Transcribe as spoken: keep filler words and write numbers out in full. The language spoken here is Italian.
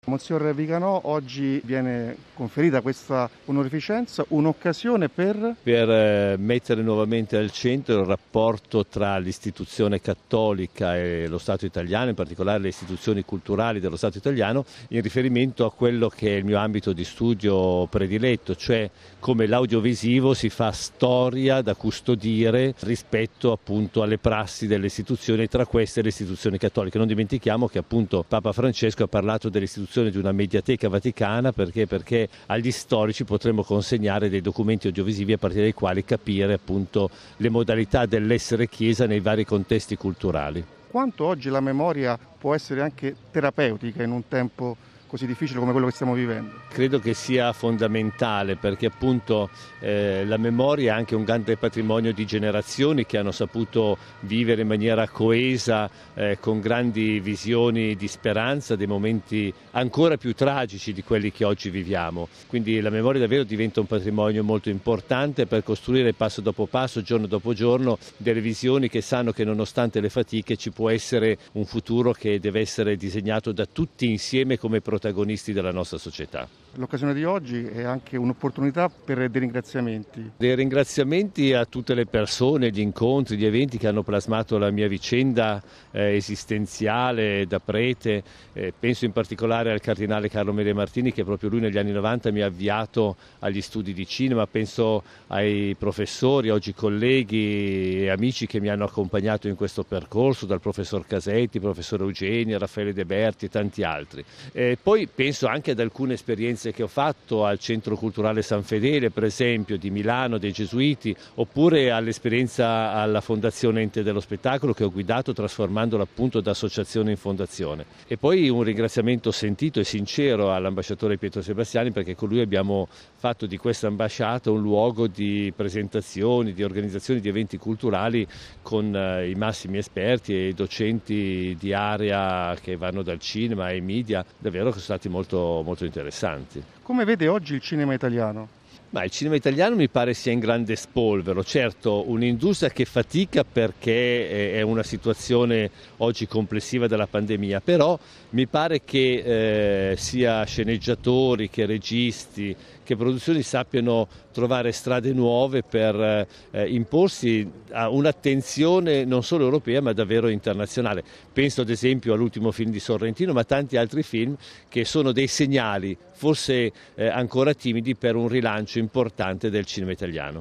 Monsignor Viganò, oggi viene conferita questa onorificenza, un'occasione per... Per eh, mettere nuovamente al centro il rapporto tra l'istituzione cattolica e lo Stato italiano, in particolare le istituzioni culturali dello Stato italiano, in riferimento a quello che è il mio ambito di studio prediletto, cioè come l'audiovisivo si fa storia da custodire rispetto appunto alle prassi delle istituzioni, tra queste le istituzioni cattoliche. Non dimentichiamo che appunto Papa Francesco ha parlato dell'istituzione di una mediateca vaticana perché, perché agli storici potremo consegnare dei documenti audiovisivi a partire dai quali capire appunto le modalità dell'essere Chiesa nei vari contesti culturali. Quanto oggi la memoria può essere anche terapeutica in un tempo così difficile come quello che stiamo vivendo? Credo che sia fondamentale perché appunto eh, la memoria è anche un grande patrimonio di generazioni che hanno saputo vivere in maniera coesa, eh, con grandi visioni di speranza, dei momenti ancora più tragici di quelli che oggi viviamo. Quindi la memoria davvero diventa un patrimonio molto importante per costruire passo dopo passo, giorno dopo giorno, delle visioni che sanno che nonostante le fatiche ci può essere un futuro che deve essere disegnato da tutti insieme come protagonisti protagonisti della nostra società. L'occasione di oggi è anche un'opportunità per dei ringraziamenti. Dei ringraziamenti a tutte le persone, gli incontri, gli eventi che hanno plasmato la mia vicenda eh, esistenziale da prete. Eh, penso in particolare al cardinale Carlo Maria Martini che proprio lui negli anni novanta mi ha avviato agli studi di cinema. Penso ai professori, oggi colleghi e amici che mi hanno accompagnato in questo percorso, dal professor Casetti, professor Eugeni, Raffaele De Berti e tanti altri. Eh, poi penso anche ad alcune esperienze che ho fatto al Centro Culturale San Fedele, per esempio, di Milano, dei Gesuiti, oppure all'esperienza alla Fondazione Ente dello Spettacolo che ho guidato trasformandola appunto da associazione in fondazione. E poi un ringraziamento sentito e sincero all'ambasciatore Pietro Sebastiani perché con lui abbiamo fatto di questa ambasciata un luogo di presentazioni, di organizzazioni di eventi culturali con eh, i massimi esperti e i docenti di area che vanno dal cinema ai media, davvero che sono stati molto, molto interessanti. Come vede oggi il cinema italiano? Ma il cinema italiano mi pare sia in grande spolvero, certo un'industria che fatica perché è una situazione oggi complessiva della pandemia, però mi pare che eh, sia sceneggiatori che registi, che produzioni sappiano trovare strade nuove per eh, imporsi a un'attenzione non solo europea ma davvero internazionale. Penso ad esempio all'ultimo film di Sorrentino ma tanti altri film che sono dei segnali forse eh, ancora timidi per un rilancio importante del cinema italiano.